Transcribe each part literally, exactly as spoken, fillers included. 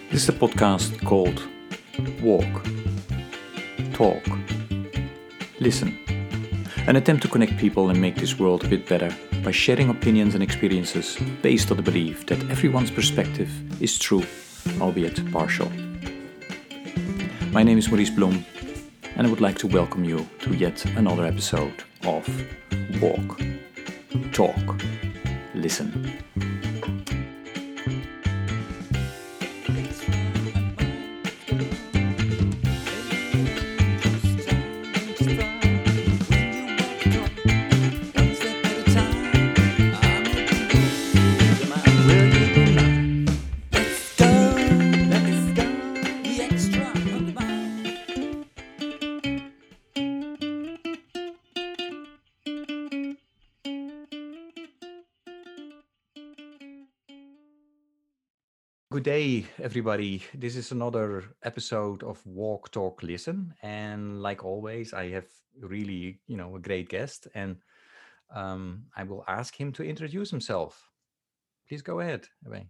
This is a podcast called Walk, Talk, Listen. An attempt to connect people and make this world a bit better by sharing opinions and experiences based on the belief that everyone's perspective is true, albeit partial. My name is Maurice Blom, and I would like to welcome you to yet another episode of Walk, Talk, Listen. Good day, everybody. This is another episode of Walk, Talk, Listen. And like always, I have really, you know, a great guest. And um, I will ask him to introduce himself. Please go ahead, Abe.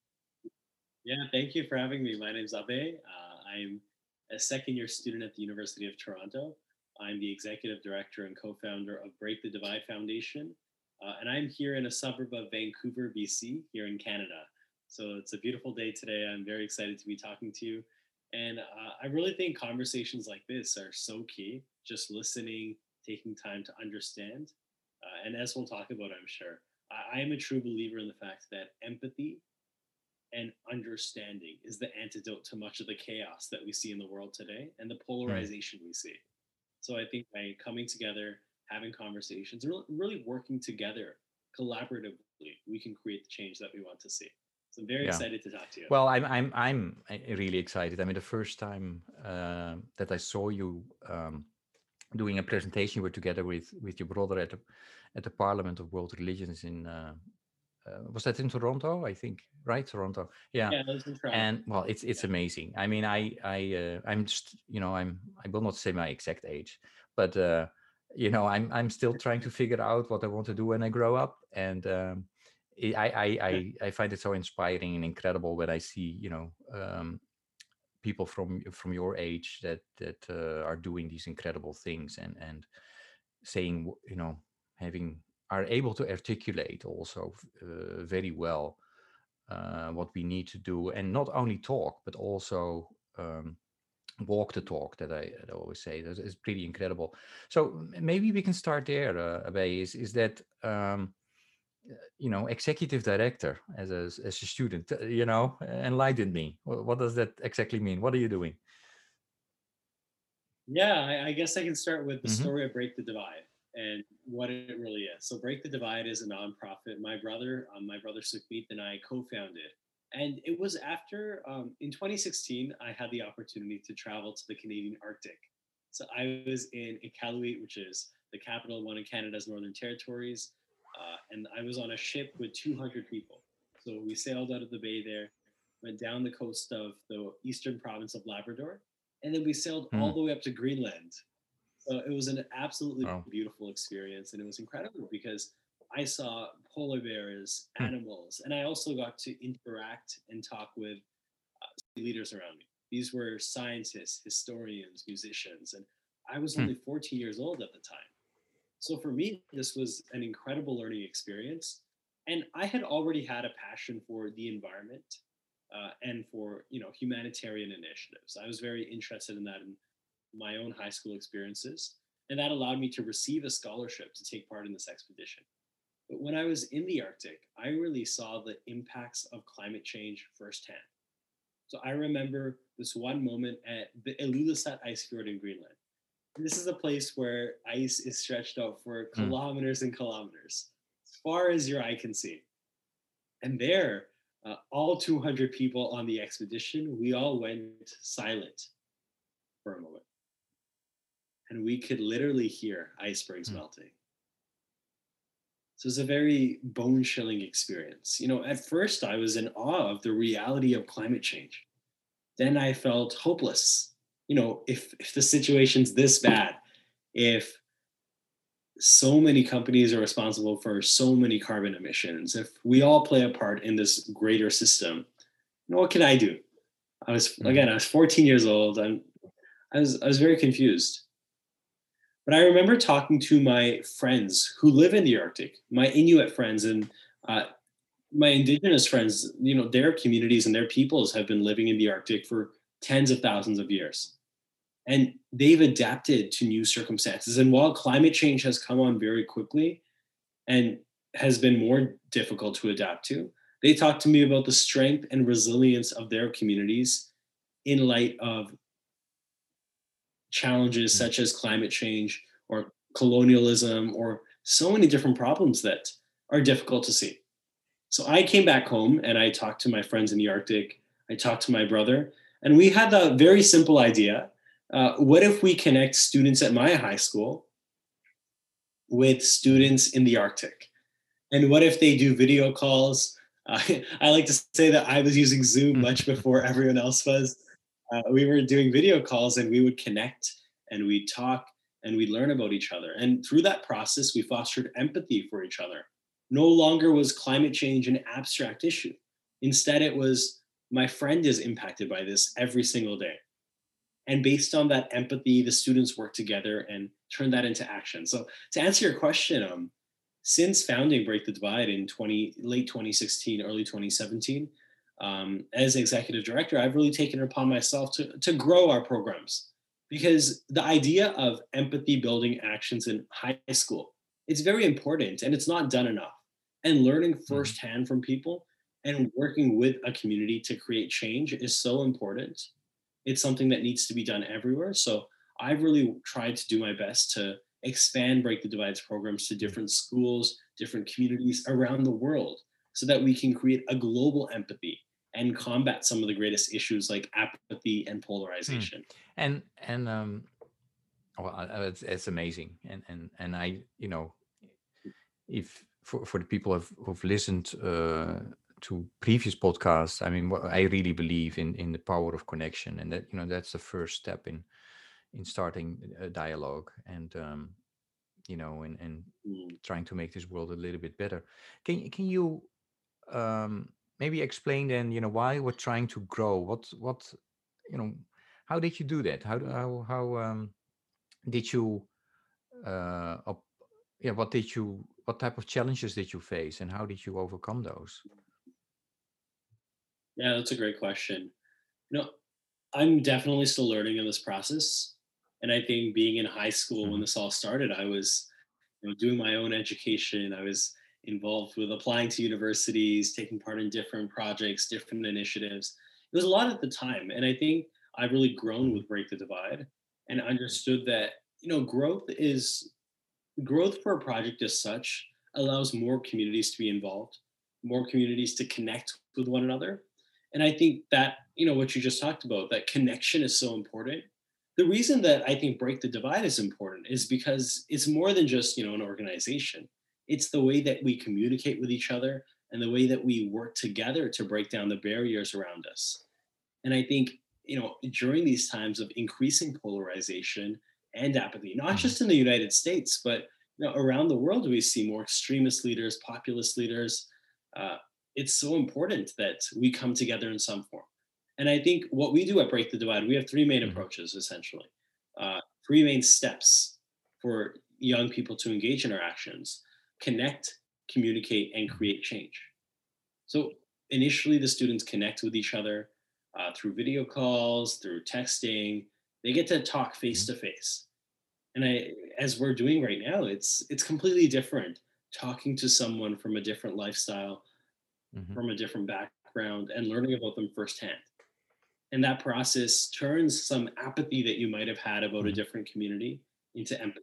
Yeah, thank you for having me. My name's Abe. Uh, I'm a second year student at the University of Toronto. I'm the executive director and co founder of Break the Divide Foundation. Uh, and I'm here in a suburb of Vancouver, B C, here in Canada. So it's a beautiful day today. I'm very excited to be talking to you. And uh, I really think conversations like this are so key, just listening, taking time to understand. Uh, and as we'll talk about, I'm sure, I, I am a true believer in the fact that empathy and understanding is the antidote to much of the chaos that we see in the world today and the Hmm. polarization we see. So I think by coming together, having conversations, really, really working together collaboratively, we can create the change that we want to see. So I'm very Yeah. excited to talk to you. Well, I'm I'm I'm uh, really excited. I mean, the first time uh, that I saw you um, doing a presentation, you were together with with your brother at the at the Parliament of World Religions in uh, uh, was that in Toronto? I think, right? Toronto. Yeah. Yeah, I was in Toronto. And well, it's it's Yeah. amazing. I mean, I I uh, I'm just, you know, I'm I will not say my exact age, but uh, you know, I'm I'm still trying to figure out what I want to do when I grow up, and um, I, I I I find it so inspiring and incredible when I see, you know, um, people from from your age that that uh, are doing these incredible things and and saying, you know, having are able to articulate also uh, very well uh, what we need to do, and not only talk but also um, walk the talk that I, that I always say. That is pretty incredible. So m- maybe we can start there. Uh, Abe, is is that um, you know, executive director as a as a student? uh, You know, enlighten me. Wh- What does that exactly mean? What are you doing? Yeah, I, I guess I can start with the Hmm. story of Break the Divide and what it really is. So, Break the Divide is a nonprofit. My brother, um, my brother Sukhmeet, and I co-founded, and it was after um, in twenty sixteen I had the opportunity to travel to the Canadian Arctic. So I was in Iqaluit, which is the capital of one of Canada's northern territories, uh, and I was on a ship with two hundred people. So we sailed out of the bay there, went down the coast of the eastern province of Labrador, and then we sailed all Hmm. the way up to Greenland. So it was an absolutely Oh. beautiful experience, and it was incredible because I saw polar bears, Hmm. animals, and I also got to interact and talk with leaders around me. These were scientists, historians, musicians, and I was Hmm. only fourteen years old at the time. So for me, this was an incredible learning experience, and I had already had a passion for the environment uh, and for you know humanitarian initiatives. I was very interested in that in my own high school experiences, and that allowed me to receive a scholarship to take part in this expedition. But when I was in the Arctic, I really saw the impacts of climate change firsthand. So I remember this one moment at the Ilulissat ice fjord in Greenland. This is a place where ice is stretched out for Hmm. kilometers and kilometers, as far as your eye can see. And there, uh, all two hundred people on the expedition, we all went silent for a moment. And we could literally hear icebergs Hmm. melting. So it's a very bone chilling experience. You know, at first I was in awe of the reality of climate change. Then I felt hopeless. You know, if, if the situation's this bad, if so many companies are responsible for so many carbon emissions, if we all play a part in this greater system, you know, what can I do? I was, Mhm. again, I was fourteen years old. I'm, I was, I was very confused. But I remember talking to my friends who live in the Arctic, my Inuit friends and uh, my indigenous friends. You know, their communities and their peoples have been living in the Arctic for tens of thousands of years. And they've adapted to new circumstances. And while climate change has come on very quickly and has been more difficult to adapt to, they talked to me about the strength and resilience of their communities in light of challenges Mhm. such as climate change or colonialism or so many different problems that are difficult to see. So I came back home and I talked to my friends in the Arctic. I talked to my brother, and we had the very simple idea. Uh, what if we connect students at my high school with Mhm. students in the Arctic? And what if they do video calls? Uh, I like to say that I was using Zoom much before everyone else was. Uh, we were doing video calls and we would connect and we'd talk and we'd learn about each other. And through that process, we fostered empathy for each other. No longer was climate change an abstract issue. Instead, it was my friend is impacted by this every single day. And based on that empathy, the students work together and turn that into action. So to answer your question, um, since founding Break the Divide in twenty late twenty sixteen, early twenty seventeen, um, as executive director, I've really taken it upon myself to, to grow our programs because the idea of empathy building actions in high school, it's very important and it's not done enough. And learning Mhm. firsthand from people and working with a community to create change is so important. It's something that needs to be done everywhere. So I've really tried to do my best to expand Break the Divides programs to Mhm. different schools, different communities around the world so that we can create a global empathy and combat some of the greatest issues like apathy and Mm. polarization. And and um, well, uh, uh, it's, it's amazing. And and and I, you know, if for for the people who've, who've listened uh, to previous podcasts, I mean, what I really believe in in the power of connection, and that you know that's the first step in in starting a dialogue, and um, you know, and and Mm. trying to make this world a little bit better. Can can you um, maybe explain then, you know, why we're trying to grow? What what you know, how did you do that? How do- how how um, did you uh, op- yeah, what did you what type of challenges did you face, and how did you overcome those? Yeah, that's a great question. You know, I'm definitely still learning in this process. And I think being in high school when Hmm. this all started, I was, you know, doing my own education. I was involved with applying to universities, taking part in different projects, different initiatives. It was a lot at the time. And I think I've really grown Hmm. with Break the Divide and understood that, you know, growth is growth for a project as such allows more communities to be involved, more communities to connect with one another. And I think that, you know, what you just talked about, that connection is so important. The reason that I think Break the Divide is important is because it's more than just, you know, an organization. It's the way that we communicate with each other and the way that we work together to break down the barriers around us. And I think, you know, during these times of increasing polarization and apathy, not Hmm. just in the United States, but you know, around the world, we see more extremist leaders, populist leaders. Uh, it's so important that we come together in some form. And I think what we do at Break the Divide, we have three main Hmm. approaches essentially, uh, three main steps for young people to engage in our actions: connect, communicate, and Hmm. create change. So initially, the students connect with each other uh, through video calls, through texting. They get to talk face Hmm. to face, and I, as we're doing right now, it's it's completely different talking to someone from a different lifestyle, Hmm. from a different background, and learning about them firsthand. And that process turns some apathy that you might have had about a Hmm. different community into empathy.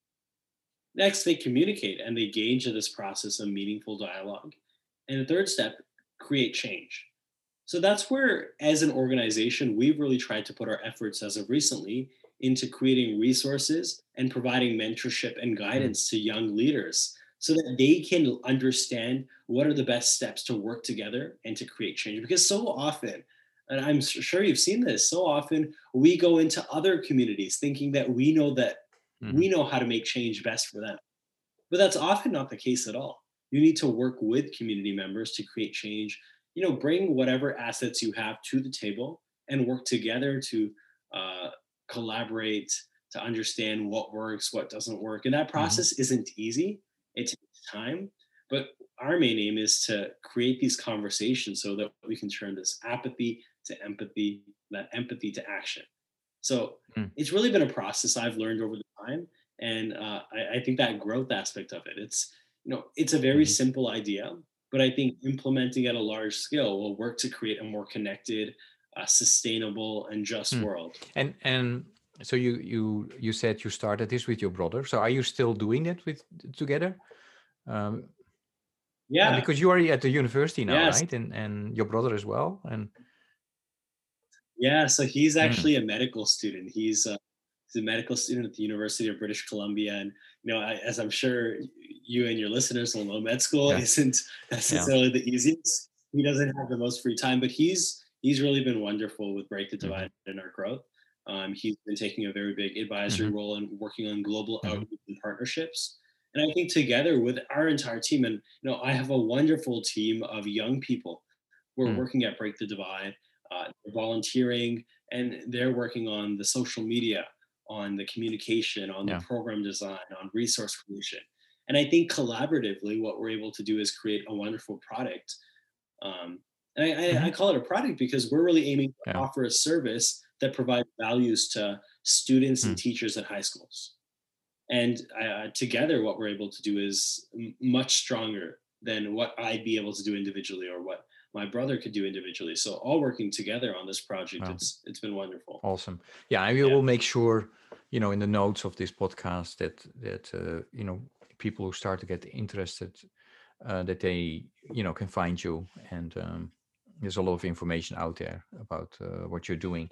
Next, they communicate and they engage in this process of meaningful dialogue. And the third step, create change. So that's where, as an organization, we've really tried to put our efforts as of recently into creating resources and providing mentorship and Hmm. guidance to young leaders so that they can understand what are the best steps to work together and to create change. Because so often, and I'm sure you've seen this, so often we go into other communities thinking that we know that Hmm. we know how to make change best for them. But that's often not the case at all. You need to work with community members to create change. You know, bring whatever assets you have to the table and work together to uh, collaborate, to understand what works, what doesn't work. And that Hmm. process isn't easy, it takes time. But our main aim is to create these conversations so that we can turn this apathy to empathy, that empathy to action. So it's really been a process I've learned over the time, and uh, I, I think that growth aspect of it. It's you know it's a very Hmm. simple idea, but I think implementing at a large scale will work to create a more connected, uh, sustainable, and just Hmm. world. And and so you you you said you started this with your brother. So are you still doing it with together? Um, uh, Yeah. because you are at the university now, Yes. right? And and your brother as well. And Yeah. So he's mm, actually a medical student. He's uh, he's a medical student at the University of British Columbia, and you know, I, as I'm sure you and your listeners will know, med school yeah, isn't yeah. necessarily the easiest. He doesn't have the most free time, but he's he's really been wonderful with Break the Hmm. Divide in our growth. Um, he's been taking a very big advisory Hmm. role and working on global Hmm. outreach and partnerships. And I think together with our entire team, and you know, I have a wonderful team of young people who are Mm, working at Break the Divide, uh, volunteering, and they're working on the social media, on the communication, on the yeah. program design, on resource creation. And I think collaboratively, what we're able to do is create a wonderful product. Um, and I, I, I Hmm. call it a product because we're really aiming to Yeah. offer a service that provides values to students and Mm, teachers at high schools. And uh, together, what we're able to do is m- much stronger than what I'd be able to do individually or what my brother could do individually. So all working together on this project, well, it's it's been wonderful. awesome. Yeah, I Yeah. will make sure, you know, in the notes of this podcast that that uh, you know, people who start to get interested, uh, that they, you know, can find you. And um, there's a lot of information out there about uh, what you're doing.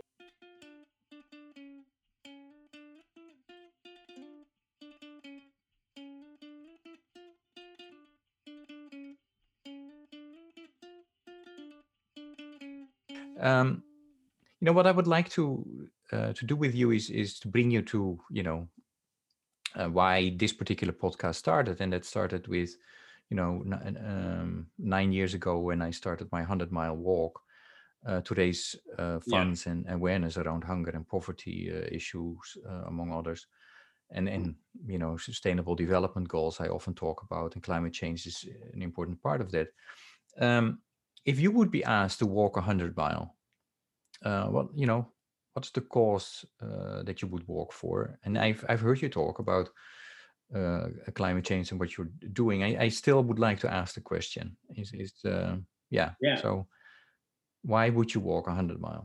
Um, you know, what I would like to uh, to do with you is is to bring you to, you know, uh, why this particular podcast started, and that started with, you know, n- um, nine years ago when I started my hundred mile walk uh, to raise uh, Yeah. funds and awareness around hunger and poverty uh, issues, uh, among others, and and you know, sustainable development goals I often talk about, and climate change is an important part of that. Um, if you would be asked to walk a hundred mile, uh, what you know, what's the cause uh, that you would walk for? And I've I've heard you talk about uh, climate change and what you're doing. I, I still would like to ask the question: Is is uh, yeah? Yeah. So why would you walk a hundred mile?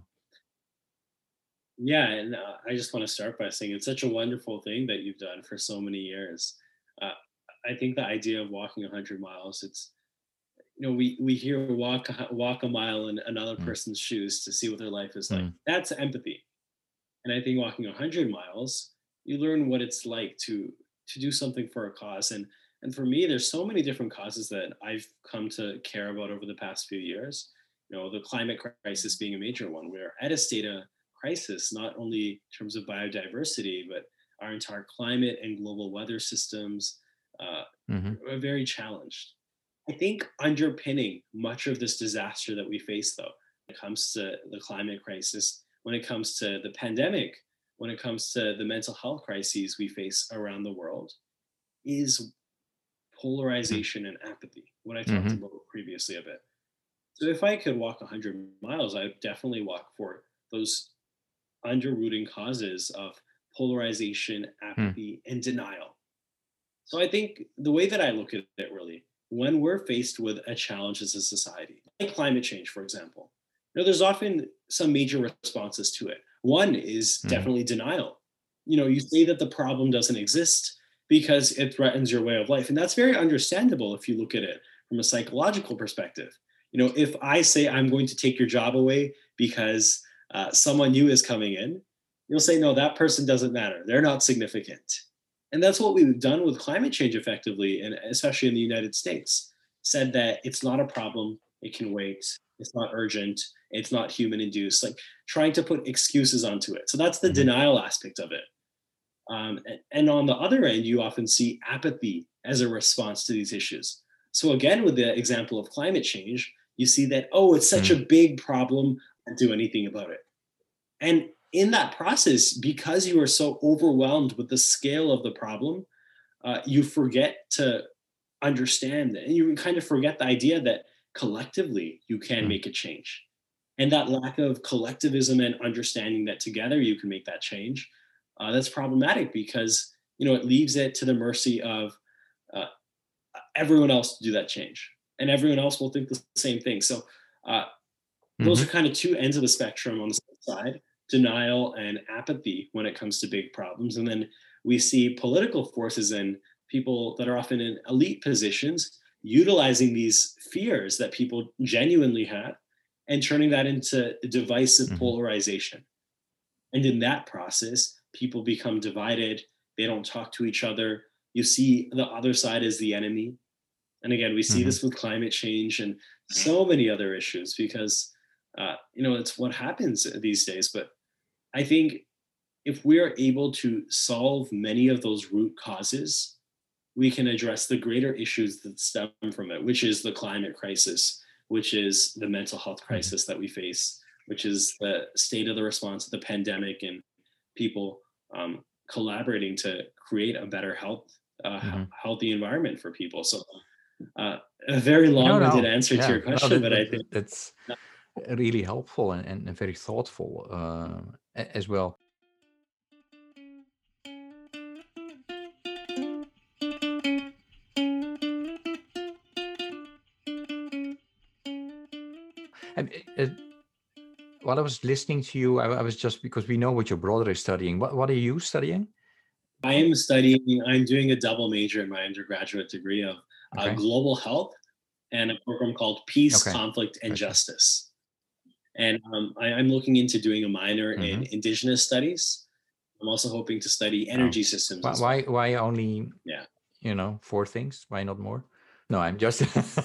Yeah, and uh, I just want to start by saying it's such a wonderful thing that you've done for so many years. Uh, I think the idea of walking one hundred miles, it's you know we we hear walk a- walk a mile in another Mm, person's shoes to see what their life is like. mm, That's empathy. And I think walking one hundred miles, you learn what it's like to to do something for a cause. And and for me, there's so many different causes that I've come to care about over the past few years. You know, the climate crisis being a major one. We're at a state of crisis, not only in terms of biodiversity, but our entire climate and global weather systems uh, mm-hmm, are very challenged. I think underpinning much of this disaster that we face, though, when it comes to the climate crisis, when it comes to the pandemic, when it comes to the mental health crises we face around the world, is polarization and apathy, what I talked mm-hmm, about previously a bit. So if I could walk one hundred miles, I would definitely walk for those underrooting causes of polarization, mm, apathy, and denial. So I think the way that I look at it really, when we're faced with a challenge as a society, like climate change, for example, you know, there's often some major responses to it. One is mm-hmm, definitely denial. You know, you say that the problem doesn't exist because it threatens your way of life. And that's very understandable if you look at it from a psychological perspective. You know, if I say I'm going to take your job away because uh, someone new is coming in, you'll say, no, that person doesn't matter. They're not significant. And that's what we've done with climate change effectively, and especially in the United States, said that it's not a problem, it can wait, it's not urgent, it's not human induced, like trying to put excuses onto it. So that's the mm-hmm, denial aspect of it. Um, and, and on the other end, you often see apathy as a response to these issues. So again, with the example of climate change, you see that, oh, it's such a mm, big problem, I can't do anything about it. And in that process, because you are so overwhelmed with the scale of the problem, uh, you forget to understand, and you kind of forget the idea that collectively you can Mm. make a change. And that lack of collectivism and understanding that together you can make that change, uh, that's problematic because you know it leaves it to the mercy of uh, everyone else to do that change, and everyone else will think the same thing. So uh, those are Hmm. kind of two ends of the spectrum on the side: denial and apathy when it comes to big problems. And then we see political forces and people that are often in elite positions utilizing these fears that people genuinely have and turning that into divisive Hmm. polarization. And in that process, people become divided. They don't talk to each other. You see the other side as the enemy. And again, we see Hmm. this with climate change and so many other issues because, uh, you know, it's what happens these days. But I think if we're able to solve many of those root causes, we can address the greater issues that stem from it, which is the climate crisis, which is the mental health Hmm. crisis that we face, which is the state of the response to the pandemic and people um, collaborating to create a better health, uh, Hmm. healthy environment for people. So, uh, a very No, long-winded no, answer to yeah, your no, question, that, but I that, think that- that's really helpful and, and very thoughtful uh, a- as well. And uh, uh, while I was listening to you, I, I was just because we know what your brother is studying. What what are you studying? I am studying, I'm doing a double major in my undergraduate degree of uh, Okay, global health and a program called Peace, okay, Conflict, and I see. Justice. And um, I, I'm looking into doing a minor in Hmm. Indigenous studies. I'm also hoping to study Oh, energy systems why as why well. why only Yeah. you know four things? Why not more? No, I'm just.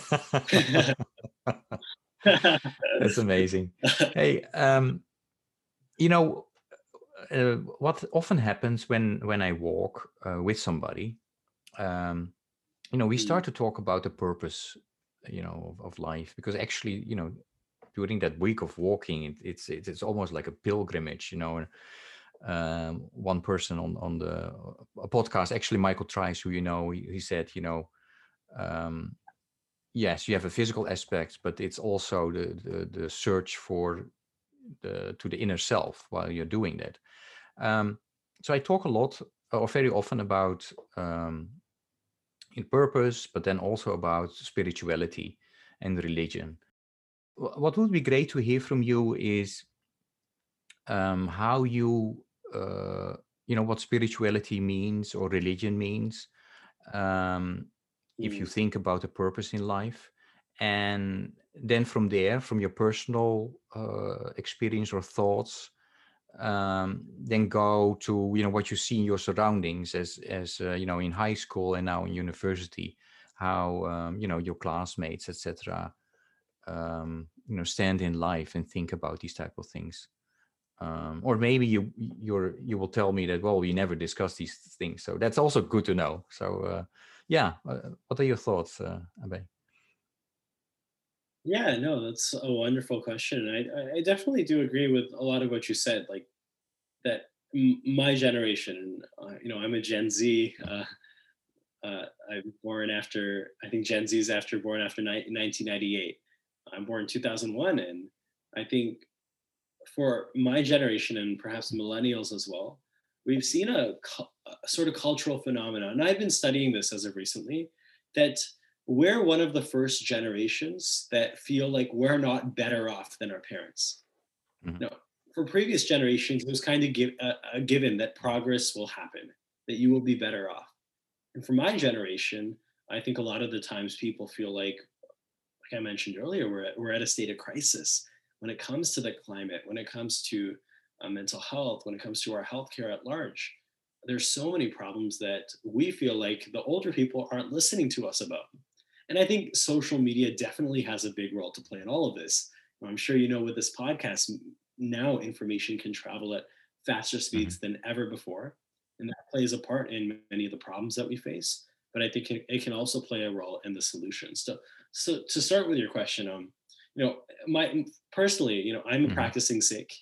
That's amazing. Hey, um, you know uh, what often happens when when I walk uh, with somebody. Um, you know, we Mm, start to talk about the purpose, you know, of, of life because actually, you know, during that week of walking, it, it's it's it's almost like a pilgrimage, you know. And um, one person on on the a podcast, actually Michael Trice, who you know, he, he said, you know, um, yes, you have a physical aspect, but it's also the the, the search for the to the inner self while you're doing that. Um, so I talk a lot or very often about um, in purpose, but then also about spirituality and religion. Wh- What would be great to hear from you is um, how you, uh, you know, what spirituality means or religion means. Um, if you mm. think about a purpose in life, and then from there, from your personal uh, experience or thoughts, um, then go to you know what you see in your surroundings as as uh, you know in high school and now in university, how um, you know your classmates, et cetera. Um, you know, stand in life and think about these type of things. Um, or maybe you you're you will tell me that well we never discuss these things, so that's also good to know. So uh, yeah, uh, what are your thoughts, uh, Abe? Yeah, no, that's a wonderful question. I, I I definitely do agree with a lot of what you said. Like that, m- my generation, uh, you know, I'm a Gen Z. Uh, uh, I'm born after, I think Gen Z is after born after ni- nineteen ninety-eight. I'm born two thousand one, and I think for my generation and perhaps millennials as well, we've seen a, a sort of cultural phenomenon. And I've been studying this as of recently, that we're one of the first generations that feel like we're not better off than our parents. Mhm. No, for previous generations, it was kind of give, a, a given that progress will happen, that you will be better off. And for my generation, I think a lot of the times people feel like, like I mentioned earlier, we're at, we're at a state of crisis when it comes to the climate, when it comes to uh, mental health, when it comes to our healthcare at large. There's so many problems that we feel like the older people aren't listening to us about. And I think social media definitely has a big role to play in all of this. I'm sure you know with this podcast, now information can travel at faster Mhm. speeds than ever before. And that plays a part in many of the problems that we face. But I think it, it can also play a role in the solutions. So, so to start with your question, um, you know, my personally, you know, I'm a Mhm. practicing Sikh,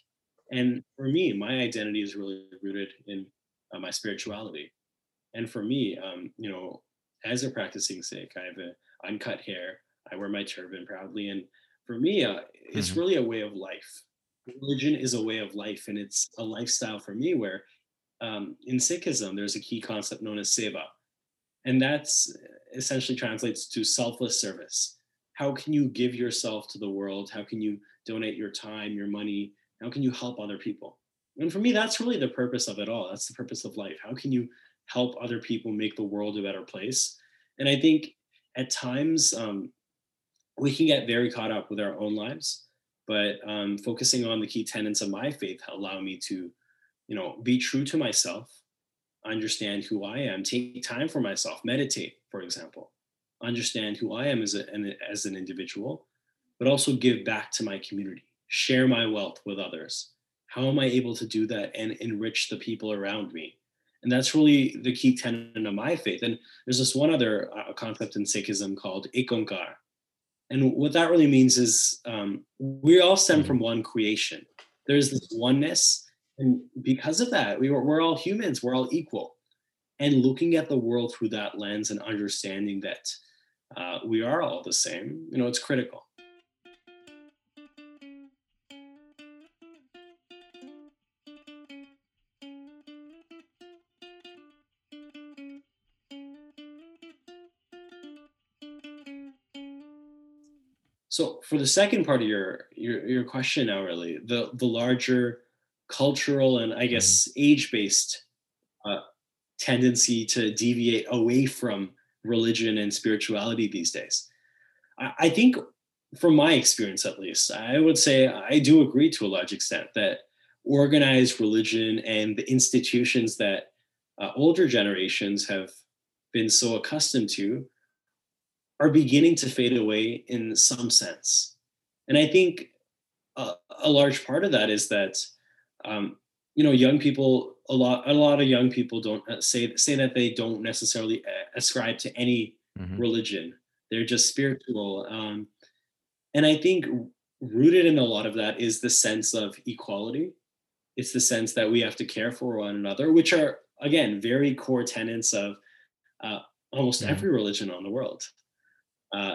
And for me, my identity is really rooted in uh, my spirituality. And for me, um, you know, as a practicing Sikh, I have a uncut hair. I wear my turban proudly, and for me, uh, it's Hmm. really a way of life. Religion is a way of life, and it's a lifestyle for me. Where um, in Sikhism, there's a key concept known as seva, and that's essentially translates to selfless service. How can you give yourself to the world? How can you donate your time, your money? How can you help other people? And for me, that's really the purpose of it all. That's the purpose of life. How can you help other people make the world a better place? And I think at times um, we can get very caught up with our own lives, but um, focusing on the key tenets of my faith allow me to, you know, be true to myself, understand who I am, take time for myself, meditate, for example, understand who I am as, a, an, as an individual, but also give back to my community, share my wealth with others. How am I able to do that and enrich the people around me? And that's really the key tenet of my faith. And there's this one other uh, concept in Sikhism called Ikonkar. And what that really means is um, we all stem Hmm. from one creation. There's this oneness. And because of that, we were, we're all humans, we're all equal, and looking at the world through that lens and understanding that uh, we are all the same, you know, it's critical. So for the second part of your your, your question now, really, the the larger cultural and I Hmm. guess age based uh, tendency to deviate away from religion and spirituality these days. I, I think, from my experience at least, I would say I do agree to a large extent that organized religion and the institutions that uh, older generations have been so accustomed to are beginning to fade away in some sense. And I think a, a large part of that is that um, you know young people a lot a lot of young people don't uh, say say that they don't necessarily uh, ascribe to any Hmm. religion. They're just spiritual. Um, and I think rooted in a lot of that is the sense of equality. It's the sense that we have to care for one another, which are again very core tenets of uh, almost Hmm. every religion on the world. uh,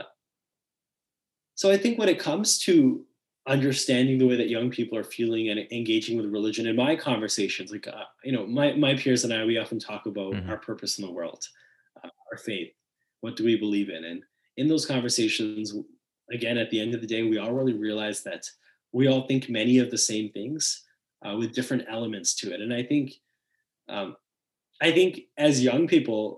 So I think when it comes to understanding the way that young people are feeling and engaging with religion in my conversations, like, uh, you know, my, my peers and I, we often talk about Hmm. our purpose in the world, uh, our faith, what do we believe in? And in those conversations, again, at the end of the day, we all really realize that we all think many of the same things uh, with different elements to it. And I think, um, I think as young people,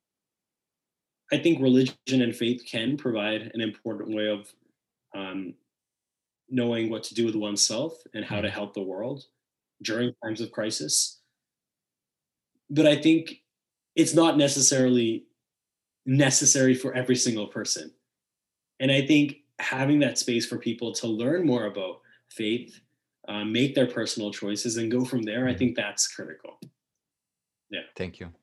I think religion and faith can provide an important way of um, knowing what to do with oneself and how to Hmm. help the world during times of crisis. But I think it's not necessarily necessary for every single person. And I think having that space for people to learn more about faith, uh, make their personal choices, and go from there, I Hmm. think that's critical. Yeah. Thank you.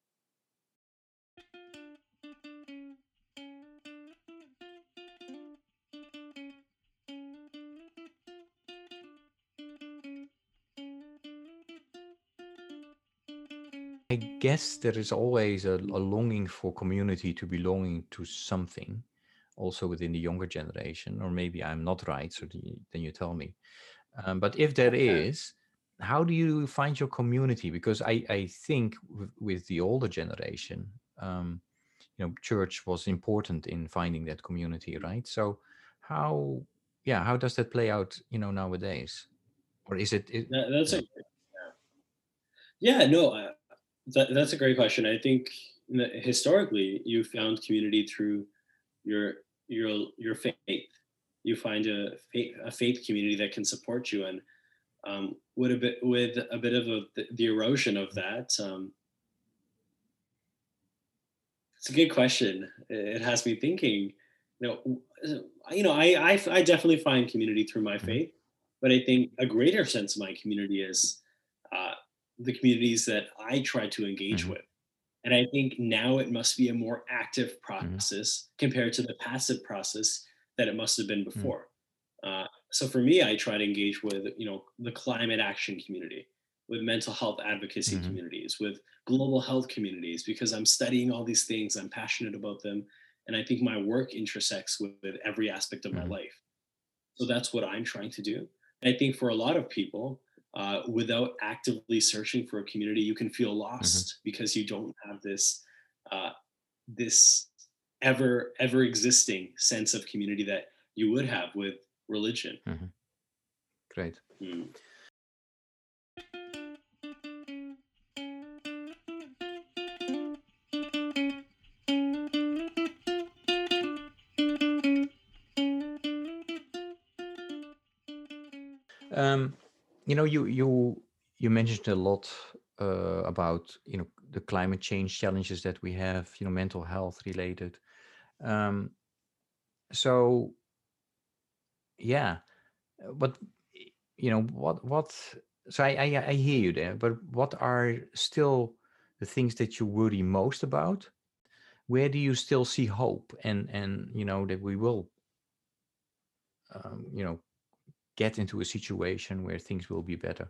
I guess there is always a, a longing for community, to belonging to something, also within the younger generation. Or maybe I'm not right, so the, then you tell me. Um, but if there is, how do you find your community? Because I, I think with, with the older generation, um, you know, church was important in finding that community, right? So how, yeah, how does that play out, you know, nowadays? Or is it, it That, that's yeah. a yeah, no, uh, that, that's a great question. I think that historically you found community through your your your faith. You find a faith, a faith community that can support you, and um, with a bit with a bit of a, the, the erosion of that. Um, it's a good question. It has me thinking. You know, you know, I, I I definitely find community through my Mhm. faith, but I think a greater sense of my community is uh, the communities that I try to engage Mhm. with. And I think now it must be a more active Mhm. process compared to the passive process that it must have been Mhm. before. Uh, so for me, I try to engage with, you know, the climate action community, with mental health advocacy Hmm. communities, with global health communities, because I'm studying all these things. I'm passionate about them. And I think my work intersects with, with every aspect of my Hmm. life. So that's what I'm trying to do. And I think for a lot of people, uh, without actively searching for a community, you can feel Hmm. lost because you don't have this uh, this ever ever existing sense of community that you would have with religion. Hmm. Great. Mm. Um, you know, you you you mentioned a lot uh, about you know the climate change challenges that we have. You know, mental health related. Um, so yeah, uh, but y- you know what what? So I, I I hear you there, but what are still the things that you worry most about? Where do you still see hope, and and you know that we will um, you know get into a situation where things will be better?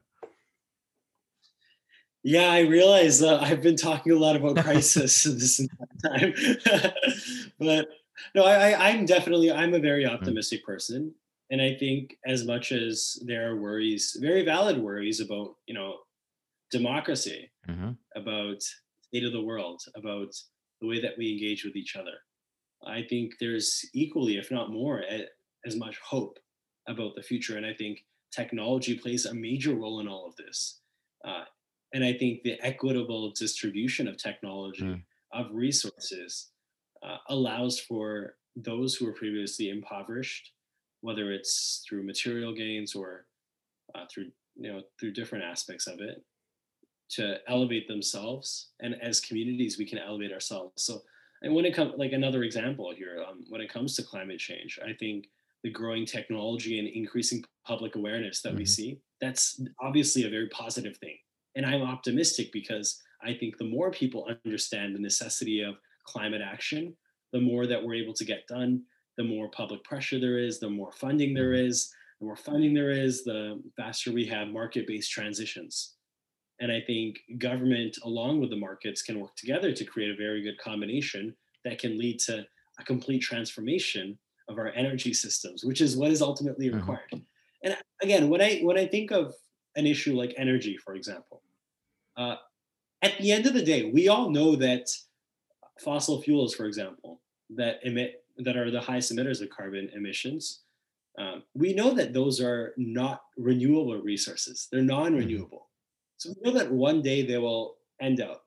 Yeah, I realize uh, I've been talking a lot about crisis this entire time, but no, I, I, I'm definitely I'm a very Mm, optimistic person, and I think as much as there are worries, very valid worries about, you know, democracy, mhm, about state of the world, about the way that we engage with each other, I think there's equally, if not more, a- as much hope about the future. And I think technology plays a major role in all of this. Uh, and I think the equitable distribution of mm, technology, of resources, uh, allows for those who were previously impoverished, whether it's through material gains or uh, through, you know, through different aspects of it, to elevate themselves, and as communities we can elevate ourselves. So, and when it comes, like another example here, um, when it comes to climate change, I think the growing technology and increasing public awareness that we mhm, see, that's obviously a very positive thing. And I'm optimistic because I think the more people understand the necessity of climate action, the more that we're able to get done, the more public pressure there is, the more funding there mhm, is, the more funding there is, the faster we have market-based transitions. And I think government, along with the markets, can work together to create a very good combination that can lead to a complete transformation of our energy systems, which is what is ultimately mhm, required. And again, when I when I think of an issue like energy, for example, uh, at the end of the day, we all know that fossil fuels, for example, that emit that are the highest emitters of carbon emissions, um, we know that those are not renewable resources. They're mhm, non-renewable. So we know that one day they will end out.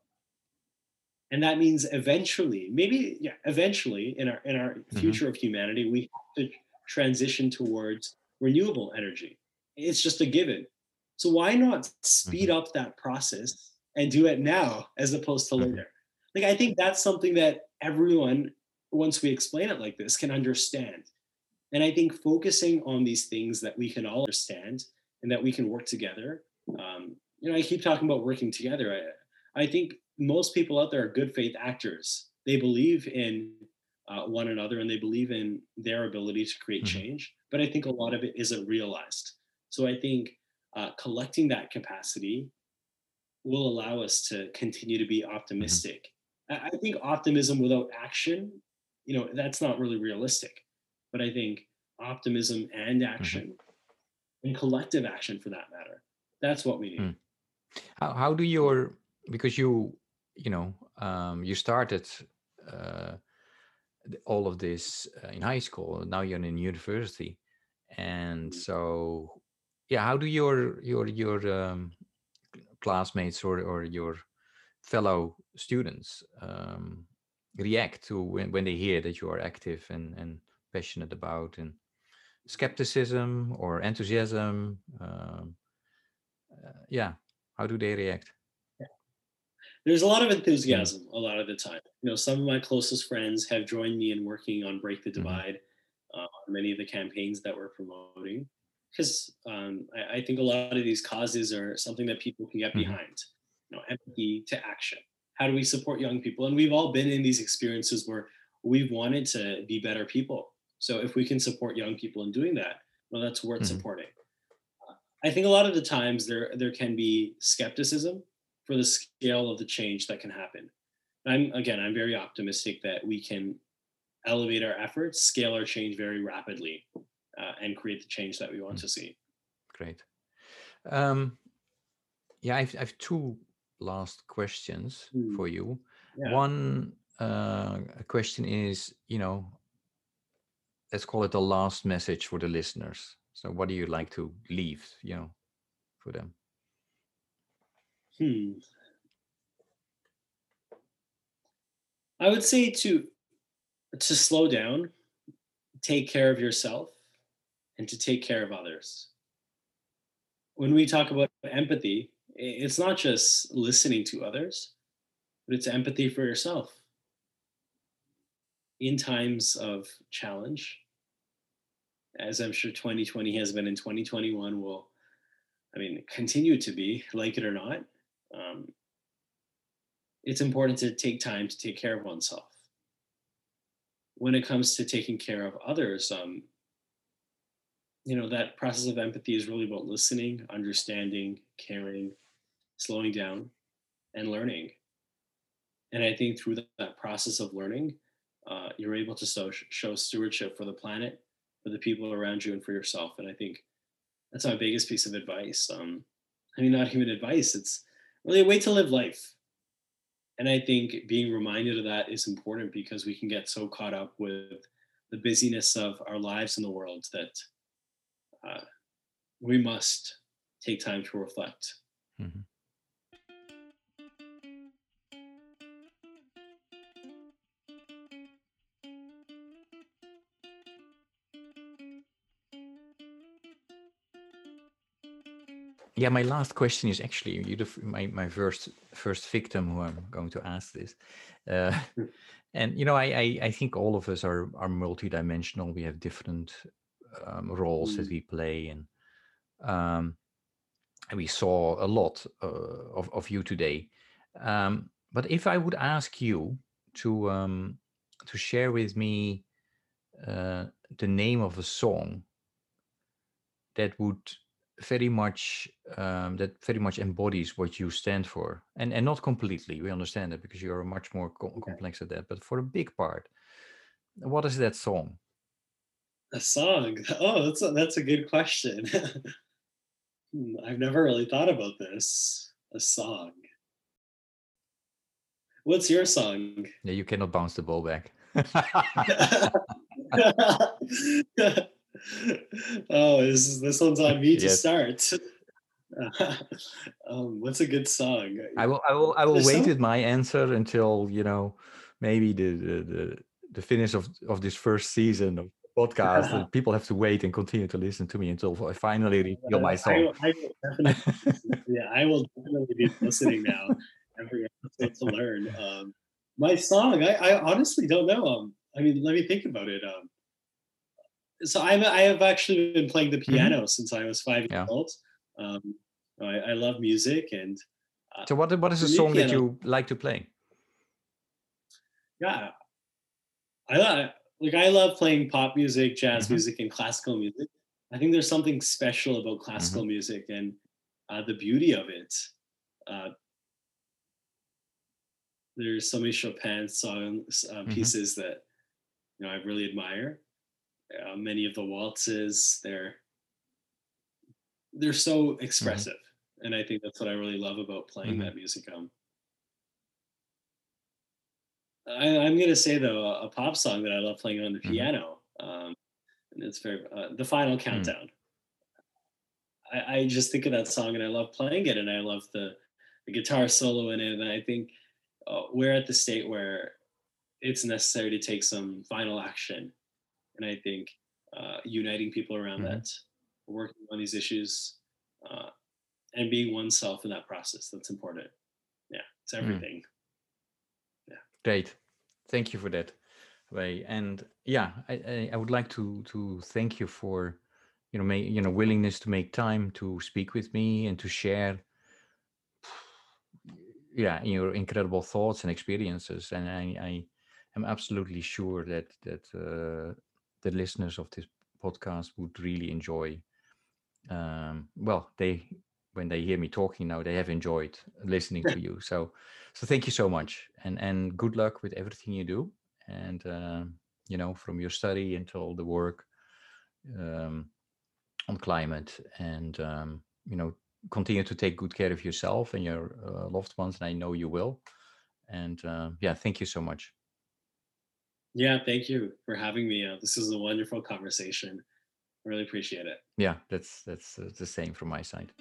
And that means eventually, maybe, yeah, eventually in our in our mhm, future of humanity, we have to transition towards renewable energy. It's just a given. So why not speed mhm, up that process and do it now as opposed to mhm, later? Like I think that's something that everyone, once we explain it like this, can understand. And I think focusing on these things that we can all understand and that we can work together. Um, you know, I keep talking about working together. I, I think most people out there are good faith actors. They believe in uh, one another and they believe in their ability to create mhm, change. But I think a lot of it isn't realized. So I think uh, collecting that capacity will allow us to continue to be mhm, optimistic. I, I think optimism without action, you know, that's not really realistic. But I think optimism and mhm, action, and collective action for that matter, that's what we need. mm. How how do your, because you you know um, you started uh, th- all of this uh, in high school. Now you're in university, and so yeah, how do your your your um, classmates or or your fellow students um, react to when, when they hear that you are active and and passionate about, and skepticism or enthusiasm? Um, uh, yeah, how do they react? There's a lot of Mm, enthusiasm a lot of the time. You know, some of my closest friends have joined me in working on Break the mhm, Divide, uh, on many of the campaigns that we're promoting, because um, I, I think a lot of these causes are something that people can get mhm, behind. You know, empathy to action. How do we support young people? And we've all been in these experiences where we've wanted to be better people. So if we can support young people in doing that, well, that's worth Hmm. supporting. I think a lot of the times there there can be skepticism for the scale of the change that can happen. I'm again, I'm very optimistic that we can elevate our efforts, scale our change very rapidly, uh, and create the change that we want Hmm. to see. Great. Um, yeah, I've, I've two last questions Hmm, for you. yeah. One uh, question is, you know, let's call it the last message for the listeners. So, what do you like to leave, you know, for them? Hmm. I would say to to slow down, take care of yourself, and to take care of others. When we talk about empathy, i- it's not just listening to others, but it's empathy for yourself. In times of challenge, as I'm sure twenty twenty has been, in twenty twenty-one will, I mean, continue to be, like it or not. Um, it's important to take time to take care of oneself. When it comes to taking care of others, um, you know, that process of empathy is really about listening, understanding, caring, slowing down, and learning. And I think through that, that process of learning, uh, you're able to show, show stewardship for the planet, for the people around you, and for yourself. And I think that's my biggest piece of advice. Um, I mean, not even advice, it's really a way to live life. And I think being reminded of that is important because we can get so caught up with the busyness of our lives in the world that uh, we must take time to reflect. Mhm. Yeah, my last question is actually you, the, f- my my first first victim who I'm going to ask this, uh, and you know I, I I think all of us are are multidimensional. We have different um, roles that Mm, we play, and um, and we saw a lot uh, of of you today. Um, but if I would ask you to um, to share with me uh, the name of a song that would very much um, that very much embodies what you stand for, and and not completely, we understand that because you're much more co- yeah. complex at that, but for a big part, what is that song? A song. Oh, that's a, that's a good question. Hmm, I've never really thought about this. A song. What's your song? Yeah, you cannot bounce the ball back. Oh, this this one's on me to Yes, start. um, what's a good song? i will i will i will There's wait some. with my answer until you know maybe the the the, the finish of of this first season of the podcast, and people have to wait and continue to listen to me until I finally reveal my I, song. will- I will definitely. Yeah, I will definitely be listening now every episode to learn. Um, my song, I, I honestly don't know. Um, I mean, let me think about it. Um, so I'm, I have actually been playing the Hmm. piano since I was five years Yeah. old. Um, I, I love music, and uh, So what what is for a me, song that piano. you like to play? Yeah, I love like I love playing pop music, jazz Hmm. music, and classical music. I think there's something special about Hmm. classical music and uh, the beauty of it. Uh, there's so many Chopin songs, uh, Hmm. pieces that you know I really admire. Uh, many of the waltzes, they're they're so Hmm. expressive, and I think that's what I really love about playing Hmm. that music. Um, I, I'm gonna say though a, a pop song that I love playing on the Hmm. piano, um, and it's very uh, the Final Hmm. Countdown. I, I just think of that song and I love playing it, and I love the the guitar solo in it, and I think uh, we're at the state where it's necessary to take some final action. And I think uh, uniting people around Hmm. that, working on these issues, uh, and being oneself in that process, that's important. Yeah, it's Hmm. everything. Yeah. Great, thank you for that, Ray. And yeah, I, I I would like to to thank you for you know make you know willingness to make time to speak with me and to share yeah your incredible thoughts and experiences. And I I am absolutely sure that that uh, the listeners of this podcast would really enjoy. Um, well, they when they hear me talking now, they have enjoyed listening to you. So, so thank you so much, and and good luck with everything you do. And um, you know, from your study until the work um, on climate, and um, you know, continue to take good care of yourself and your uh, loved ones. And I know you will. And uh, yeah, thank you so much. Yeah, thank you for having me. Uh, this is a wonderful conversation. I really appreciate it. Yeah, that's that's uh, the same from my side.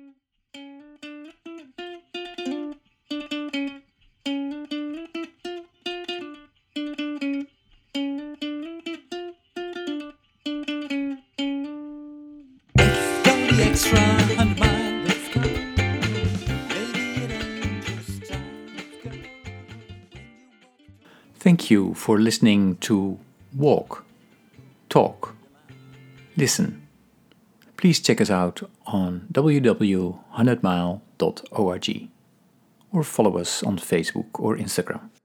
Extra hundred mile, let's go. Maybe it ain't just time, let's go. Thank you for listening to Walk, Talk, Listen. Please check us out on w w w dot hundred mile dot org or follow us on Facebook or Instagram.